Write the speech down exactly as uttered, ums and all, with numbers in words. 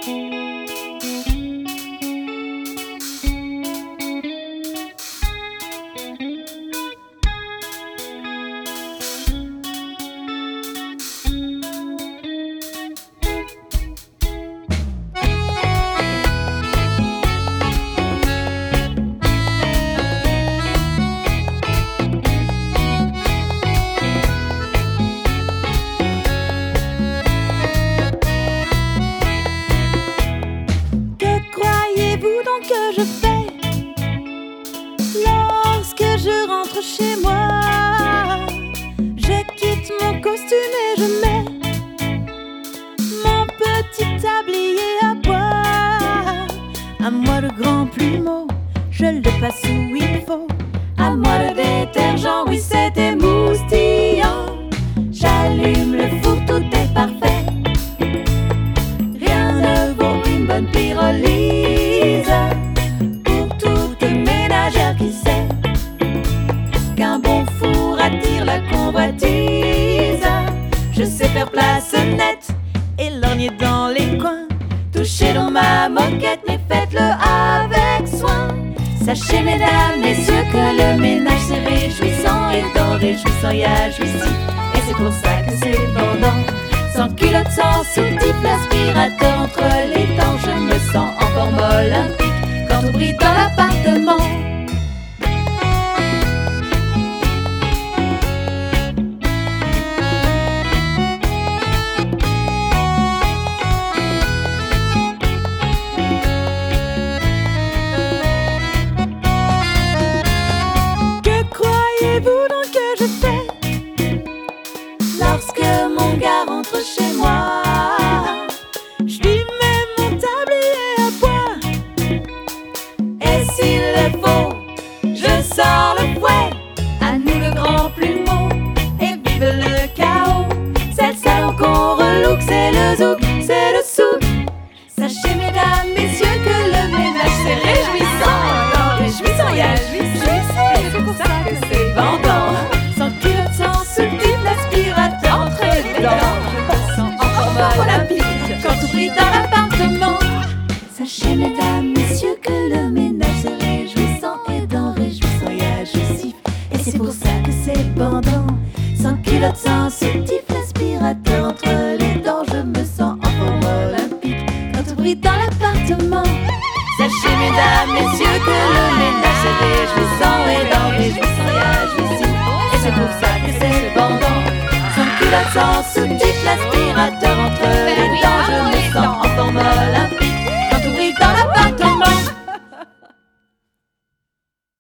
Que je fais lorsque je rentre chez moi. Je quitte mon costume et je mets mon petit tablier à bois. À moi le grand plumeau, je le passe où il faut. À moi le détergent, oui c'est émoustillant. J'allume le four, tout est parfait. Rien ne vaut une bonne pyrolyse. Qui sait qu'un bon four attire la convoitise. Je sais faire place nette et lorgner dans les coins. Touchez donc ma moquette, mais faites-le avec soin. Sachez mesdames, messieurs, que le ménage c'est réjouissant. Et dans réjouissant il y a jouissif. Et c'est pour ça que c'est bandant. Sans culotte, sans soutif, l'aspirateur entre les dents. Je me sens en forme olympique quand on brille dans l'appartement. Vous donc que je fais lorsque mon gars rentre chez moi? Je lui mets mon tablier à bois. Et s'il le faut, je sors le fouet. À nous le grand plumeau et vive le chaos. C'est le salon qu'on relook, c'est le zouk, c'est le souk. Sachez mesdames, messieurs, que le ménage c'est réjouissant. Dans réjouissant, il y a jouissant. Et c'est pour ça que c'est bandant. Sans culotte, sans soutif, l'aspirateur entre les dents. Je me sens en forme olympique quand on brille dans l'appartement. Sachez mesdames, messieurs, que le ménage c'est réjouissant. Et dans réjouissant, il y a jouissif. Et c'est pour ça que c'est bandant. Sans culotte, sans soutif, l'aspirateur entre les dents. Je me sens en forme olympique quand on brille dans l'appartement. Sachez mesdames, messieurs, que le ménage c'est réjouissant. Et dans réjouissant, il y a jouissif. Et c'est pour ça que c'est bandant. Sans culotte, sans soutif, l'aspirateur entre